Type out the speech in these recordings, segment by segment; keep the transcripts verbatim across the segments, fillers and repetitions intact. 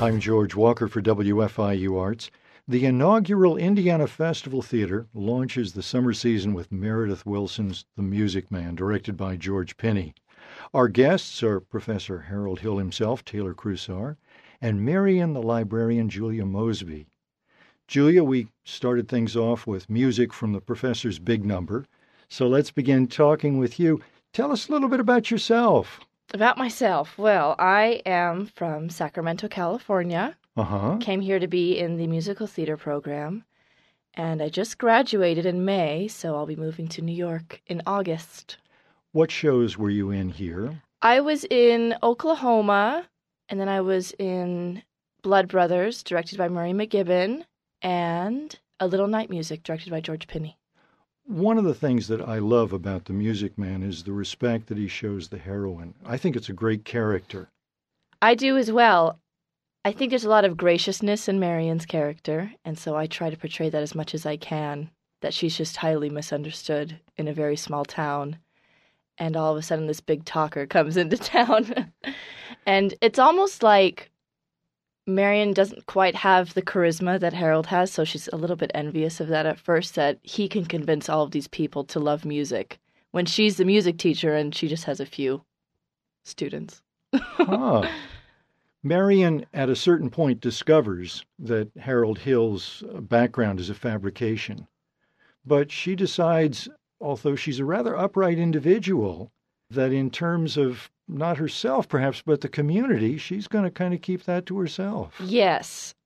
I'm George Walker for W F I U Arts. The inaugural Indiana Festival Theater launches the summer season with Meredith Willson's The Music Man, directed by George Pinney. Our guests are Professor Harold Hill himself, Taylor Crusour, and Marian the librarian, Julia Mosby. Julia, we started things off with music from the professor's big number, so let's begin talking with you. Tell us a little bit about yourself. About myself. Well, I am from Sacramento, California. Uh-huh. Came here to be in the musical theater program. And I just graduated in May, so I'll be moving to New York in August. What shows were you in here? I was in Oklahoma, and then I was in Blood Brothers, directed by Murray McGibbon, and A Little Night Music, directed by George Pinney. One of the things that I love about The Music Man is the respect that he shows the heroine. I think it's a great character. I do as well. I think there's a lot of graciousness in Marian's character, and so I try to portray that as much as I can, that she's just highly misunderstood in a very small town, and all of a sudden this big talker comes into town. And it's almost like Marian doesn't quite have the charisma that Harold has, so she's a little bit envious of that at first, that he can convince all of these people to love music when she's the music teacher and she just has a few students. Huh. Marian, at a certain point, discovers that Harold Hill's background is a fabrication. But she decides, although she's a rather upright individual, that in terms of not herself, perhaps, but the community, she's going to kind of keep that to herself. Yes.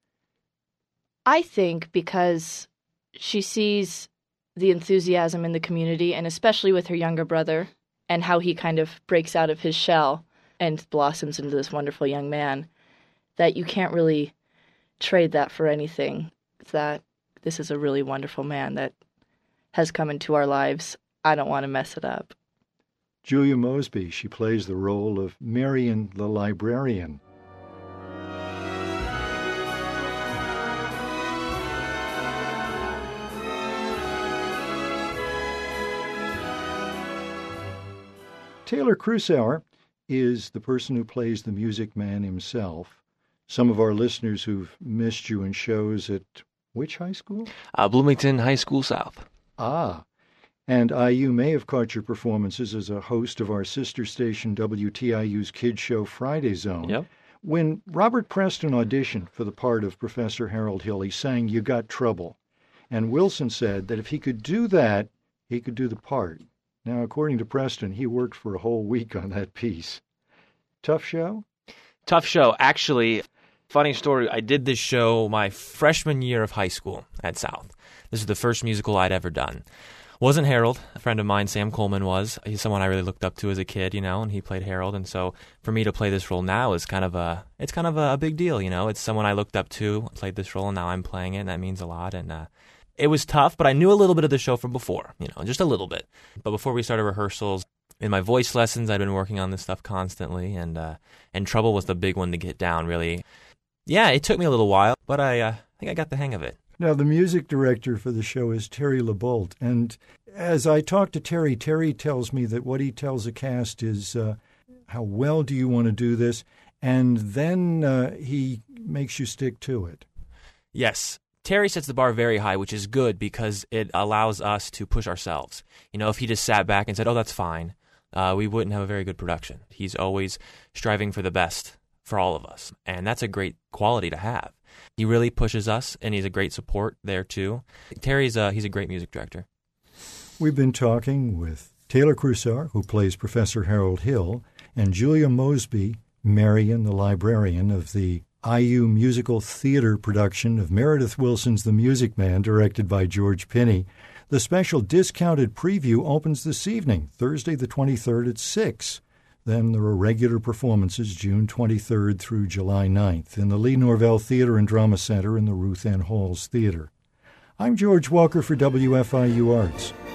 I think because she sees the enthusiasm in the community, and especially with her younger brother, and how he kind of breaks out of his shell and blossoms into this wonderful young man, that you can't really trade that for anything. That this is a really wonderful man that has come into our lives. I don't want to mess it up. Julia Mosby, she plays the role of Marian the librarian. Taylor Crusour is the person who plays the Music Man himself. Some of our listeners who've missed you in shows at which high school? Uh, Bloomington High School South. Ah, and I U may have caught your performances as a host of our sister station W T I U's Kids Show Friday Zone. Yep. When Robert Preston auditioned for the part of Professor Harold Hill, he sang You Got Trouble. And Wilson said that if he could do that, he could do the part. Now, according to Preston, he worked for a whole week on that piece. Tough show? Tough show. Actually, funny story, I did this show my freshman year of high school at South. This is the first musical I'd ever done. Wasn't Harold. A friend of mine, Sam Coleman, was. He's someone I really looked up to as a kid, you know, and he played Harold. And so for me to play this role now is kind of a, it's kind of a, a big deal, you know. It's someone I looked up to, played this role, and now I'm playing it, and that means a lot. And uh, it was tough, but I knew a little bit of the show from before, you know, just a little bit. But before we started rehearsals, in my voice lessons, I'd been working on this stuff constantly, and uh, and Trouble was the big one to get down, really. Yeah, it took me a little while, but I uh, think I got the hang of it. Now, the music director for the show is Terry LeBolt, and as I talk to Terry, Terry tells me that what he tells the cast is, uh, how well do you want to do this? And then uh, he makes you stick to it. Yes. Terry sets the bar very high, which is good because it allows us to push ourselves. You know, if he just sat back and said, oh, that's fine, uh, we wouldn't have a very good production. He's always striving for the best for all of us, and that's a great quality to have. He really pushes us, and he's a great support there, too. Terry's a, he's a great music director. We've been talking with Taylor Crusour, who plays Professor Harold Hill, and Julia Mosby, Marian, the librarian of the I U musical theater production of Meredith Willson's The Music Man, directed by George Pinney. The special discounted preview opens this evening, Thursday the twenty-third at six. Then there are regular performances June twenty-third through July ninth in the Lee Norvell Theater and Drama Center and the Ruth Ann Halls Theater. I'm George Walker for W F I U Arts.